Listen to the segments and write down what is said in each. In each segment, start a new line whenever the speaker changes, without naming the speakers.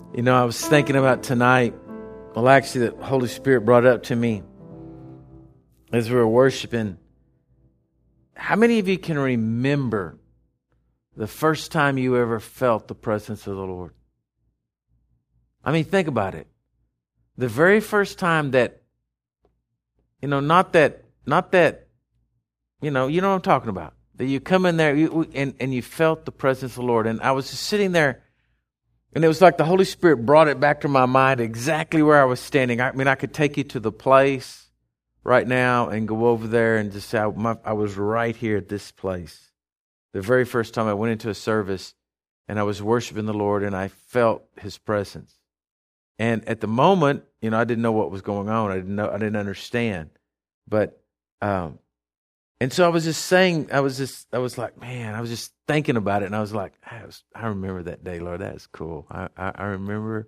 You know, I was thinking about tonight. Well, actually, the Holy Spirit brought it up to me as we were worshiping. How many of you can remember the first time you ever felt the presence of the Lord? I mean, think about it. The very first time that, not that, you know what I'm talking about. That you come in there and you felt the presence of the Lord. And I was just sitting there, and it was like the Holy Spirit brought it back to my mind exactly where I was standing. I mean, I could take you to the place right now and go over there and just say, I was right here at this place. The very first time I went into a service and I was worshiping the Lord and I felt His presence. And at the moment, I didn't know what was going on. I didn't understand. But, and so I was just saying, I was like, man, I was just thinking about it. And I was like, I remember that day, Lord. That's cool. I remember,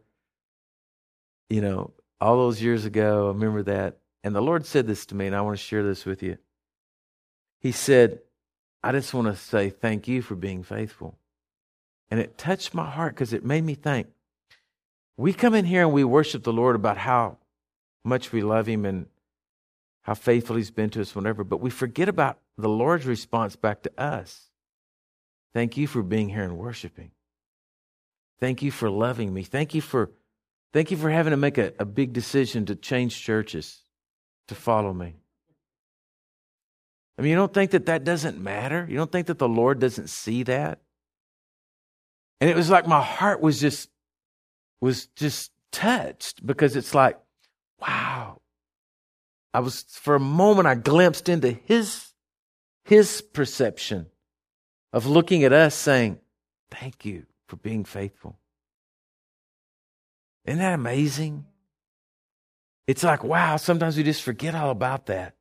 all those years ago, I remember that. And the Lord said this to me, and I want to share this with you. He said, I just want to say thank you for being faithful. And it touched my heart because it made me think. We come in here and we worship the Lord about how much we love Him and how faithful He's been to us whenever, but we forget about the Lord's response back to us. Thank you for being here and worshiping. Thank you for loving me. Thank you for having to make a big decision to change churches to follow me. I mean, you don't think that doesn't matter? You don't think that the Lord doesn't see that? And it was like my heart was just touched because it's like, wow. For a moment, I glimpsed into his perception of looking at us saying, thank you for being faithful. Isn't that amazing? It's like, wow, sometimes we just forget all about that.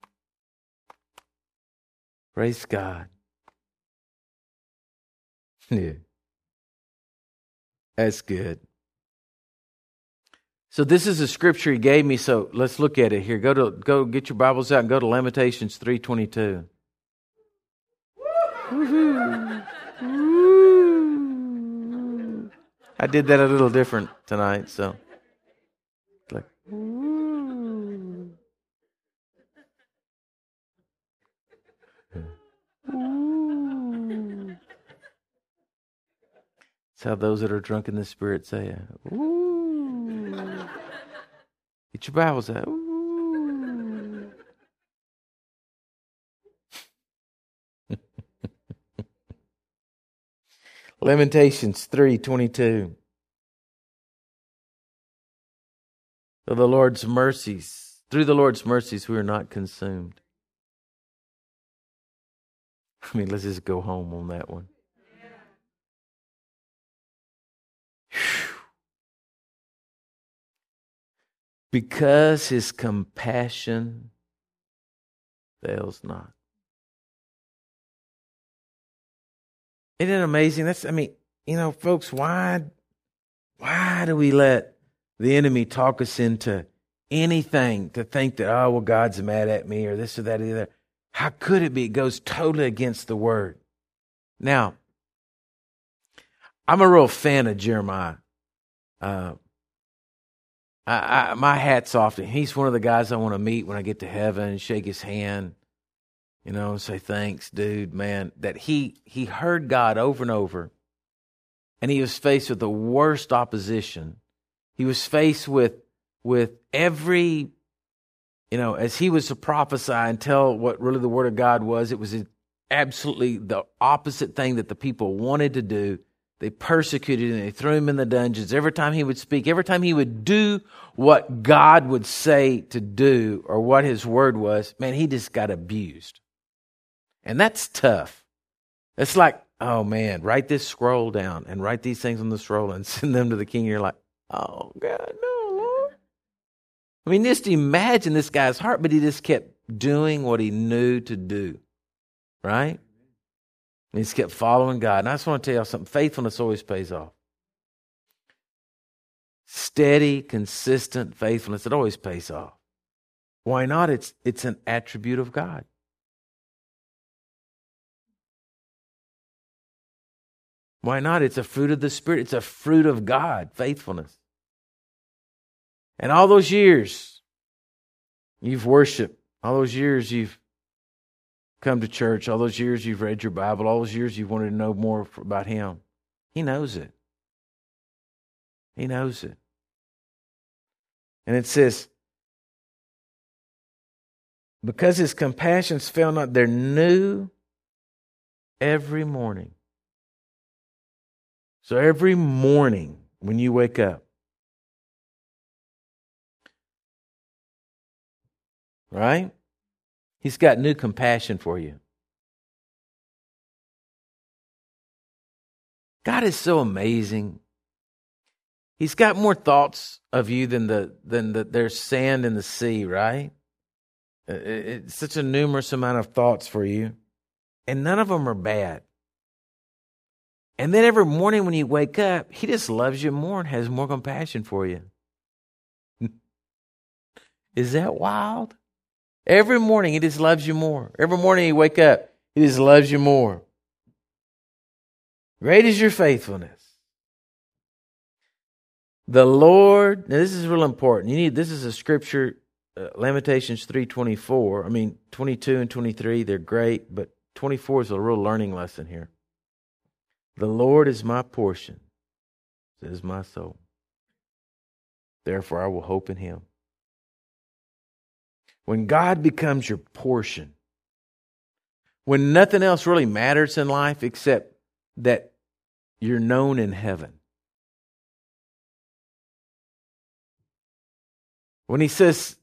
Praise God. Yeah. That's good. So this is a scripture He gave me, so let's look at it here. Go get your Bibles out and go to Lamentations 3:22. I did that a little different tonight, so like It's how those that are drunk in the Spirit say it. Get your Bibles out. Lamentations 3:22. Through the Lord's mercies we are not consumed. I mean, let's just go home on that one. Because His compassion fails not. Isn't it amazing? Folks, why do we let the enemy talk us into anything to think that, God's mad at me or this or that or the other? How could it be? It goes totally against the Word. Now, I'm a real fan of Jeremiah. My hat's off to him. He's one of the guys I want to meet when I get to heaven and shake his hand, and say, thanks, dude, man. That he heard God over and over, and he was faced with the worst opposition. He was faced with every, as he was to prophesy and tell what really the Word of God was, it was absolutely the opposite thing that the people wanted to do. They persecuted him. They threw him in the dungeons. Every time he would speak, every time he would do what God would say to do or what His Word was, man, he just got abused. And that's tough. It's like, oh man, write this scroll down and write these things on the scroll and send them to the king. You're like, oh God, no, Lord. I mean, just imagine this guy's heart, but he just kept doing what he knew to do. Right? And he just kept following God. And I just want to tell you something. Faithfulness always pays off. Steady, consistent faithfulness, it always pays off. Why not? It's an attribute of God. Why not? It's a fruit of the Spirit. It's a fruit of God, faithfulness. And all those years you've worshiped, all those years you've come to church, all those years you've read your Bible, all those years you've wanted to know more about Him. He knows it. He knows it. And it says, because His compassions fail not, they're new every morning. So every morning when you wake up, right? He's got new compassion for you. God is so amazing. He's got more thoughts of you than there's sand in the sea, right? It's such a numerous amount of thoughts for you. And none of them are bad. And then every morning when you wake up, He just loves you more and has more compassion for you. Is that wild? Every morning He just loves you more. Every morning you wake up, He just loves you more. Great is your faithfulness. The Lord, now this is real important. This is a scripture, Lamentations 3:24. 22 and 23, they're great, but 24 is a real learning lesson here. The Lord is my portion, says my soul. Therefore I will hope in Him. When God becomes your portion, when nothing else really matters in life except that you're known in heaven. When He says,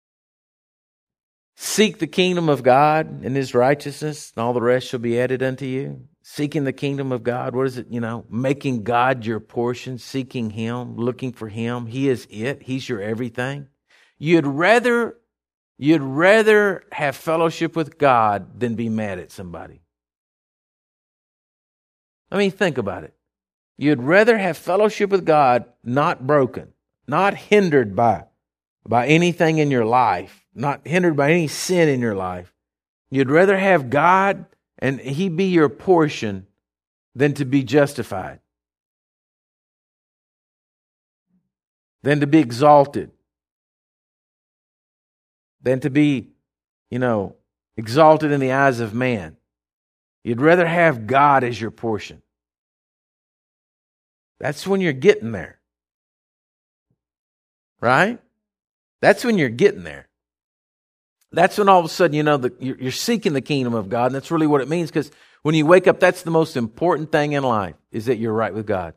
seek the kingdom of God and His righteousness, and all the rest shall be added unto you. Seeking the kingdom of God, what is it? Making God your portion, seeking Him, looking for Him. He is it. He's your everything. You'd rather have fellowship with God than be mad at somebody. Think about it. You'd rather have fellowship with God, not broken, not hindered by anything in your life, not hindered by any sin in your life. You'd rather have God and He be your portion than to be justified, than to be exalted, than to be, exalted in the eyes of man. You'd rather have God as your portion. That's when you're getting there. Right? That's when you're getting there. That's when all of a sudden, you're seeking the kingdom of God, and that's really what it means, because when you wake up, that's the most important thing in life, is that you're right with God.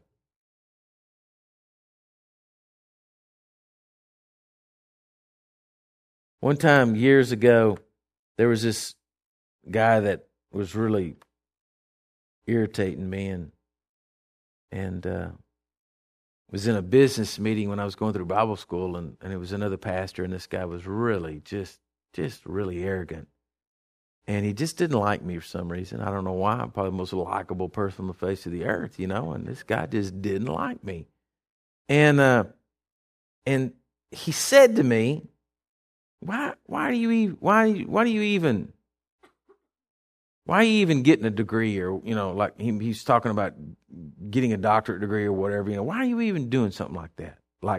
One time, years ago, there was this guy that was really irritating me, and was in a business meeting when I was going through Bible school, and it was another pastor, and this guy was really just really arrogant. And he just didn't like me for some reason. I don't know why. I'm probably the most likable person on the face of the earth, and this guy just didn't like me. And he said to me, why are you even getting a degree, or like he's talking about getting a doctorate degree or whatever, why are you even doing something like that? Like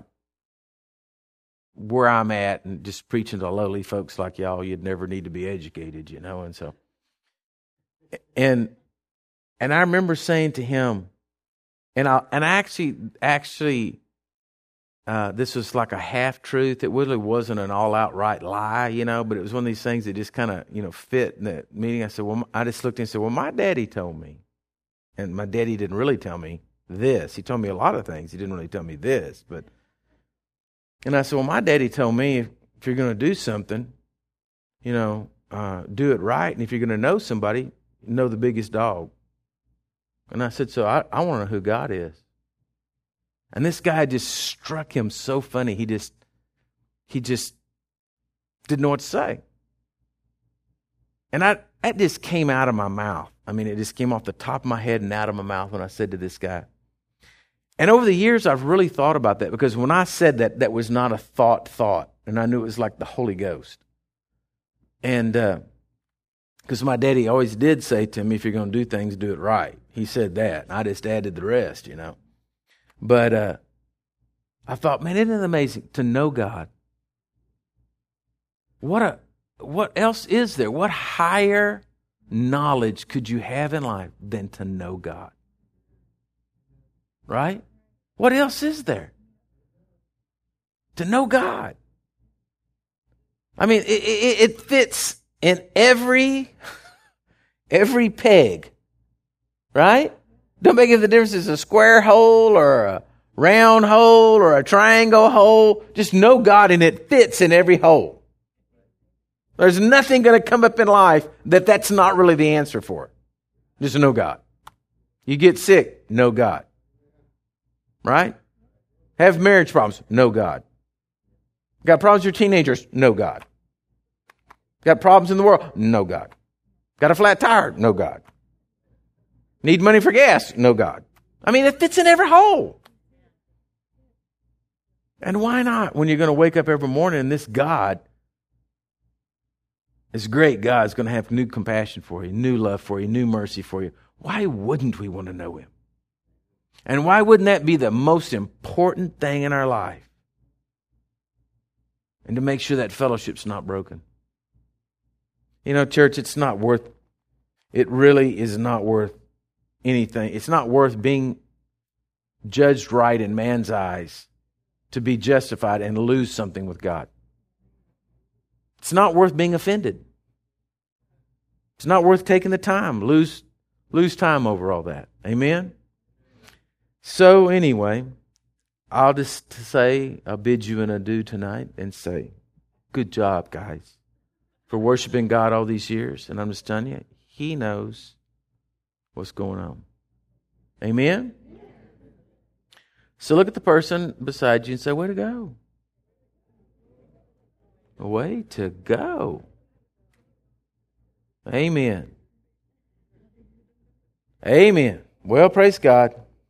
where I'm at, and just preaching to lowly folks like y'all, you'd never need to be educated, and so and I remember saying to him, and I actually this was like a half truth. It really wasn't an all outright lie, but it was one of these things that just kind of fit in that meeting. I said, I just looked and said, my daddy told me, and my daddy didn't really tell me this. He told me a lot of things. He didn't really tell me this, and I said, my daddy told me if you're going to do something, do it right. And if you're going to know somebody, know the biggest dog. And I said, so I want to know who God is. And this guy just struck him so funny. He just didn't know what to say. And that just came out of my mouth. It just came off the top of my head and out of my mouth when I said to this guy. And over the years, I've really thought about that, because when I said that, that was not a thought. And I knew it was like the Holy Ghost. And because my daddy always did say to me, if you're going to do things, do it right. He said that. I just added the rest, But I thought, man, isn't it amazing to know God? What else is there? What higher knowledge could you have in life than to know God? Right? What else is there? To know God. I mean, it fits in every peg, right? Don't make any difference if it's a square hole or a round hole or a triangle hole. Just know God and it fits in every hole. There's nothing going to come up in life that's not really the answer for. Just know God. You get sick, know God. Right? Have marriage problems, know God. Got problems with your teenagers, know God. Got problems in the world, know God. Got a flat tire, know God. Need money for gas, know God. I mean, it fits in every hole. And why not? When you're going to wake up every morning and this God, this great God is going to have new compassion for you, new love for you, new mercy for you. Why wouldn't we want to know Him? And why wouldn't that be the most important thing in our life? And to make sure that fellowship's not broken. Church, it really is not worth anything. It's not worth being judged right in man's eyes to be justified and lose something with God. It's not worth being offended. It's not worth taking the time, lose time over all that. Amen? So anyway, I'll bid you an adieu tonight and say, good job, guys, for worshiping God all these years. And I'm just telling you, He knows what's going on. Amen? So look at the person beside you and say, way to go. Way to go. Amen. Amen. Well, praise God.